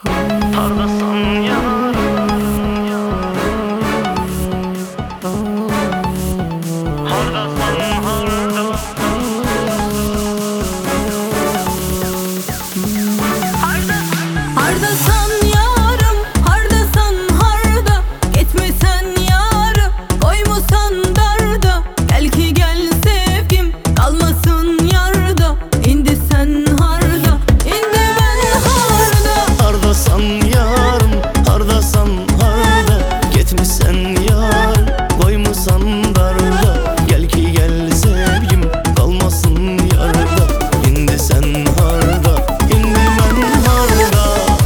Hardasan yarım, hardasan harda. Hardasan yarım, hardasan harda. Gitmesen yarı, koymusan darda. Gel ki gel sevgim, kalmasın yarda. İndi sen harda, indi ben harda. Hardasan yarım, hardasan harda. Gitmişsen yar, koymusan darda. Gel ki gel sevgim, kalmasın yarda. İndi sen harda, indi ben harda.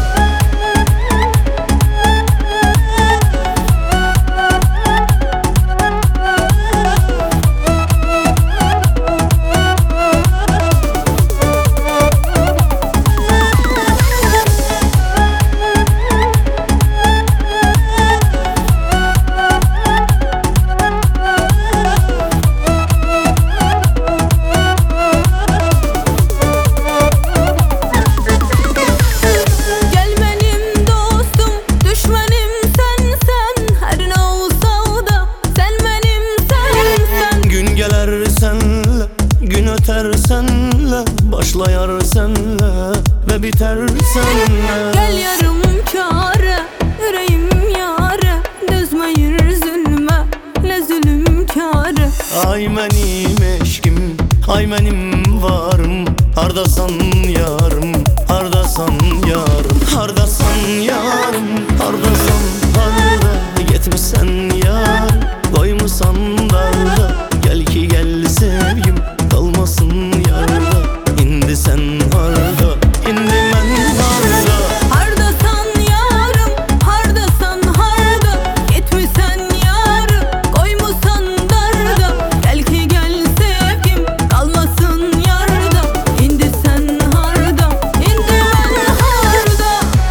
Gel benim dostum, düşmenim sensen. Her ne olsa da sen benim sensen. Gün gelir senle, gün öter senle. Başlayar senle ve biter senle. Gel yarım kâre, yüreğim yâre. Düzmeyir zulme, le zulüm kâre. Ay benim eşkim, ay benim varım. Hardasan yarım, hardasan yarım. Hardasan yarım, hardasan harda. Gitmişsen yar, koymusan darda. Gel ki gel sevgim, kalmasın yarda. İndi sen harda, indi ben harda. Hardasan yarım, hardasan harda. Gitmişsen yarı, koymusan darda. Gel ki gel sevgim, kalmasın yarda. İndi sen harda, indi ben harda.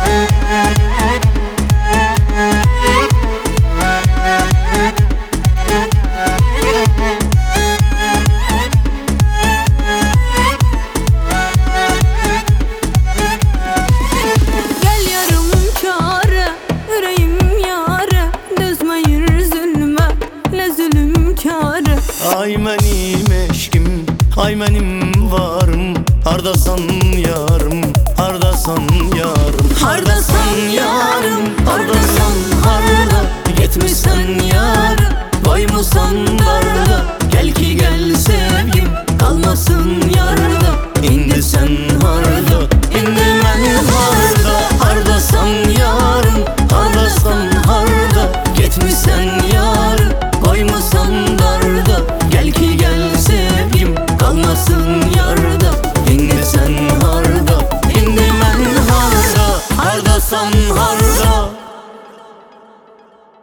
Gel yarım kâre, yüreğim yâre. Düzmeyir zulme, le zulüm kâre. Ay benim eşkim, ay benim varım. Hardasan yarım, hardasan yarım. Hardasan yarım, hardasan harda. Gitmişsen yar, koymusan darda. Gel ki gel sevgim, kalmasın yarda. İndi sen harda, indi ben harda. Hardasan yarım, hardasan harda. Gitmişsen yar, koymusan darda. Gel ki gel sevgim, kalmasın yarda. İndi sen harda, indi ben harda. Hardasan harda.